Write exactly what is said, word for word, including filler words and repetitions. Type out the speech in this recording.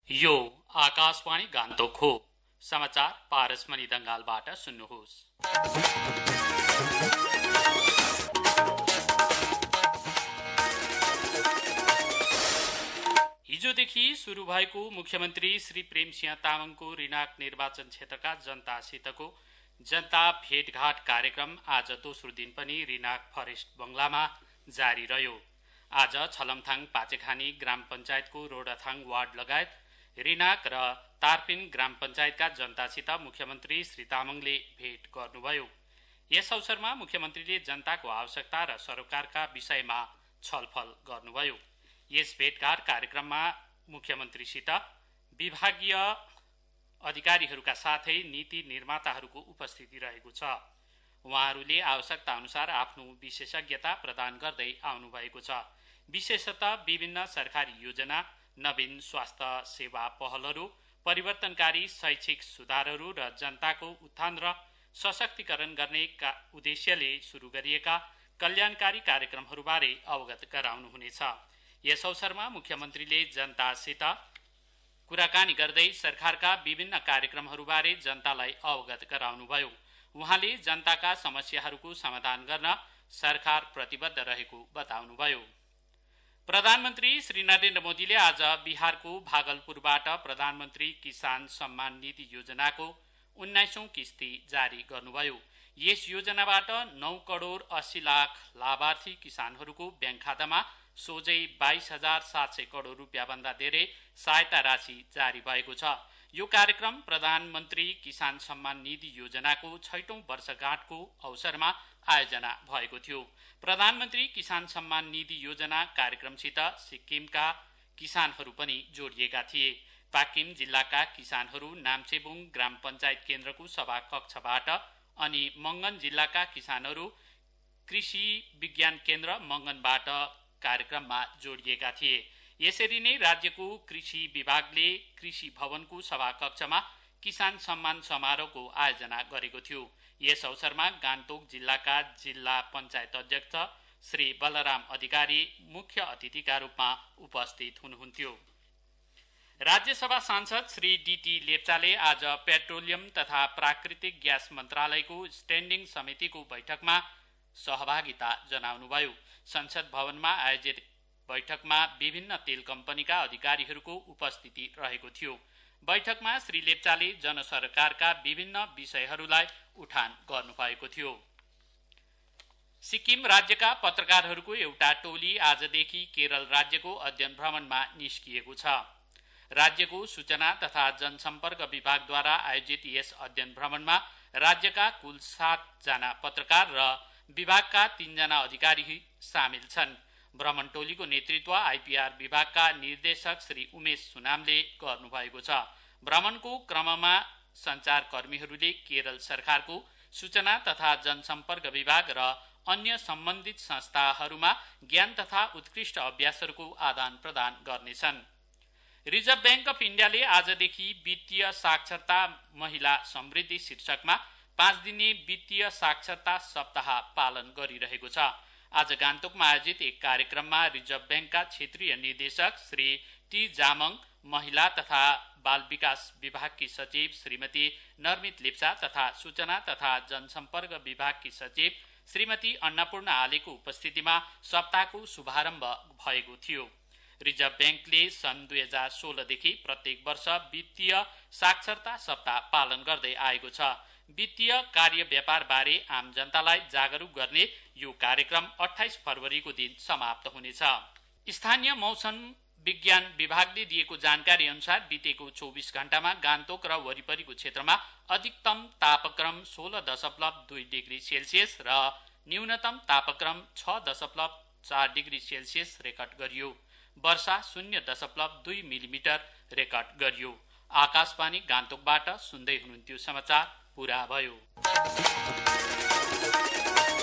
यो आकाशवाणी गान्तोक हो। समाचार पारसमणि दंगालबाट सुन्नुहोस्। हिजोदेखि सुरु भएको मुख्यमन्त्री श्री प्रेमसिंह तामाङको रिनाक निर्वाचन क्षेत्रका जनतासितको जनता भेटघाट कार्यक्रम आज दोस्रो दिन पनि रिनाक फरेस्ट बंगलामा जारी रह्यो। आज छलमथाङ पाचेखानी ग्राम पञ्चायतको रोडाथाङ वार्ड लगायत रिनाक र तारपिन ग्राम पञ्चायतका जनतासित मुख्यमन्त्री श्री तामाङले भेट गर्नुभयो। यस अवसरमा मुख्यमन्त्रीले जनताको आवश्यकता र सरोकारका विषयमा छलफल गर्नुभयो। यस भेटघाट कार्यक्रममा मुख्यमन्त्रीसित विभागीय अधिकारीहरूका साथै नीति निर्माताहरूको उपस्थिति रहेको छ। उहाँहरूले आवश्यकता अनुसार आफ्नो विशेषज्ञता प्रदान गर्दै आउनुभएको छ। विशेषतः विभिन्न सरकारी योजना, नवीन स्वास्थ्य सेवा पहलहरू, परिवर्तनकारी शैक्षिक सुधारहरू र जनताको उत्थान र सशक्तिकरण गर्ने का उद्देश्यले सुरु गरिएका कल्याणकारी कार्यक्रमहरूबारे अवगत गराउनुहुनेछ। यस अवसरमा मुख्यमन्त्रीले जनतासित कुराकानी गर्दै सरकारका विभिन्न कार्यक्रमहरूबारे जनतालाई अवगत गराउनुभयो। उहाँले जनताका समस्याहरूको समाधान गर्न सरकार प्रतिबद्ध रहेको बताउनुभयो। प्रधानमन्त्री श्री नरेन्द्र मोदीले आज बिहारको भागलपुरबाट प्रधानमन्त्री किसान सम्मान निधि योजनाको उन्नाइसौं किस्ती जारी गर्नुभयो। यस योजनाबाट नौ करोड़ अस्सी लाख लाभार्थी किसानहरूको ब्याङ्क खातामा सोझै बाइस हजार सात सय करोड़ रुपियाँ भन्दा धेरै सहायता राशि जारी भएको छ। यो कार्यक्रम प्रधानमन्त्री किसान सम्मान निधि योजनाको छैटौं वर्षगाँठको अवसरमा आयोजना भएको थियो। प्रधानमन्त्री किसान सम्मान निधि योजना कार्यक्रमसित सिक्किमका किसानहरू पनि जोडिएका थिए। पाकिम जिल्लाका किसानहरू नाम्चेबुङ ग्राम पञ्चायत केन्द्रको सभा कक्षबाट अनि मंगन जिल्लाका किसानहरू कृषि विज्ञान केन्द्र मंगनबाट कार्यक्रममा जोडिएका थिए। यसरी नै राज्यको कृषि विभागले कृषि भवनको सभा कक्षमा किसान सम्मान समारोहको आयोजना गरेको थियो। यस अवसरमा गान्तोक जिल्लाका जिल्ला पञ्चायत अध्यक्ष श्री बलराम अधिकारी मुख्य अतिथिका रूपमा उपस्थित हुनुहुन्थ्यो। राज्यसभा सांसद श्री डीटी लेप्चाले आज पेट्रोलियम तथा प्राकृतिक ग्यास मन्त्रालयको स्ट्याण्डिङ समितिको बैठकमा सहभागिता जनाउनुभयो। संसद भवनमा आयोजित बैठकमा विभिन्न तेल कम्पनीका अधिकारीहरूको उपस्थिति रहेको थियो। बैठकमा श्री लेप्चाले जनसरकारका विभिन्न विषयहरूलाई उठान गर्नुभएको थियो। सिक्किम राज्यका पत्रकारहरूको एउटा टोली आजदेखि केरल राज्यको अध्ययन भ्रमणमा निस्किएको छ। राज्यको सूचना तथा जनसम्पर्क विभागद्वारा आयोजित यस अध्ययन भ्रमणमा राज्यका कुल सात जना पत्रकार र विभागका तीन जना अधिकारी सामेल छन्। भ्रमण टोलीको नेतृत्व आइपीआर विभागका निर्देशक श्री उमेश सुनामले गर्नुभएको छ। भ्रमणको क्रममा सञ्चारकर्मीहरूले केरल सरकारको सूचना तथा जनसम्पर्क विभाग र अन्य सम्बन्धित संस्थाहरूमा ज्ञान तथा उत्कृष्ट अभ्यासहरूको आदान प्रदान गर्नेछन्। रिजर्भ ब्याङ्क अफ इन्डियाले आजदेखि वित्तीय साक्षरता महिला समृद्धि शीर्षकमा पाँच दिने वित्तीय साक्षरता सप्ताह पालन गरिरहेको छ। आज गान्तोकमा आयोजित एक कार्यक्रममा रिजर्भ ब्याङ्कका क्षेत्रीय निर्देशक श्री टी जामङ, महिला तथा बाल विकास विभागकी सचिव श्रीमती नर्मित लेप्चा तथा सूचना तथा जनसम्पर्क विभागकी सचिव श्रीमती अन्नपूर्ण आलेको उपस्थितिमा सप्ताहको शुभारम्भ भएको थियो। रिजर्भ ब्याङ्कले सन् दुई हजार सोह्रदेखि प्रत्येक वर्ष वित्तीय साक्षरता सप्ताह पालन गर्दै आएको छ। वित्तीय कार्य व्यापार बारे आम जनतालाई जागरूक गर्ने यो कार्यक्रम अट्ठाइस फरवरीको दिन समाप्त हुनेछ। स्थानीय मौसम विज्ञान विभागले दिएको जानकारी अनुसार बितेको चौबिस घण्टामा गान्तोक र वरिपरिको क्षेत्रमा अधिकतम तापक्रम सोह्र दशमलव दुई डिग्री सेल्सियस र न्यूनतम तापक्रम छ दशमलव चार डिग्री सेल्सियस रेकर्ड गरियो। वर्षा शून्य दशमलव दुई मिलिमिटर रेकर्ड गरियो। आकाशवाणी गान्तोकबाट सुन्दै हुनुहुन्थ्यो। समाचार पूरा भयो।